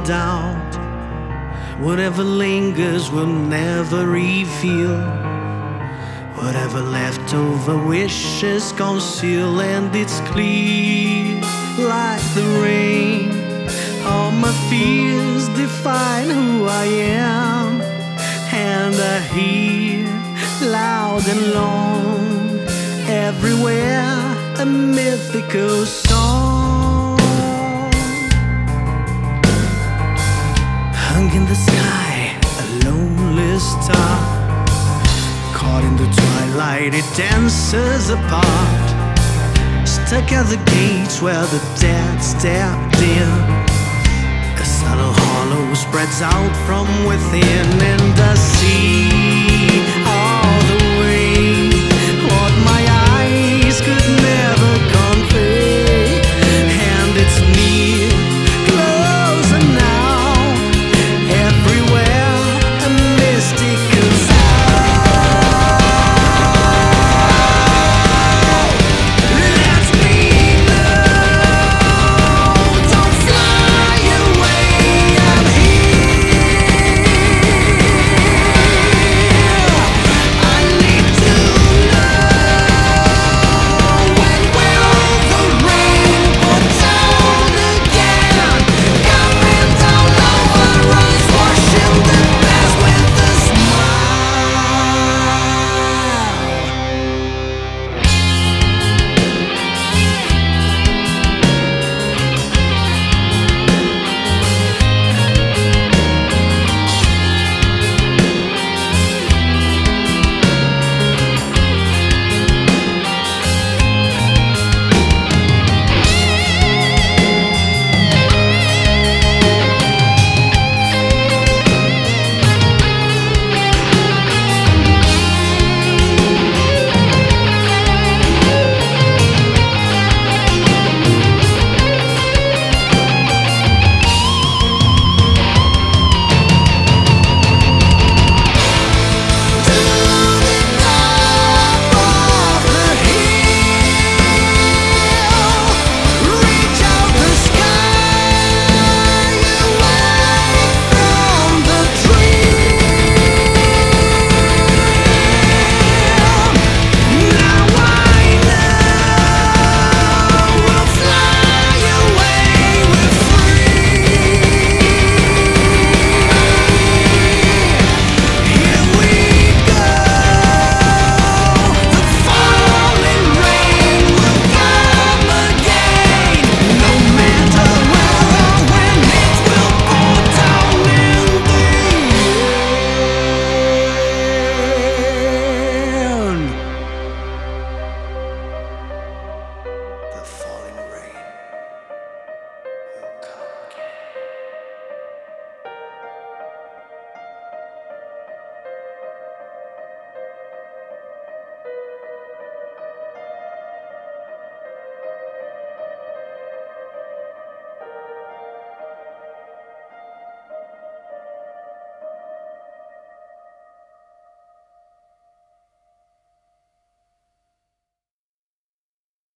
doubt. Whatever lingers will never reveal. Whatever leftover wishes conceal, and it's clear like the rain. All my fears define who I am, and I hear loud and long everywhere a mythical song. Hung in the sky, a lonely star, caught in the twilight, it dances apart. Stuck at the gates where the dead stepped in. A subtle hollow spreads out from within, and I see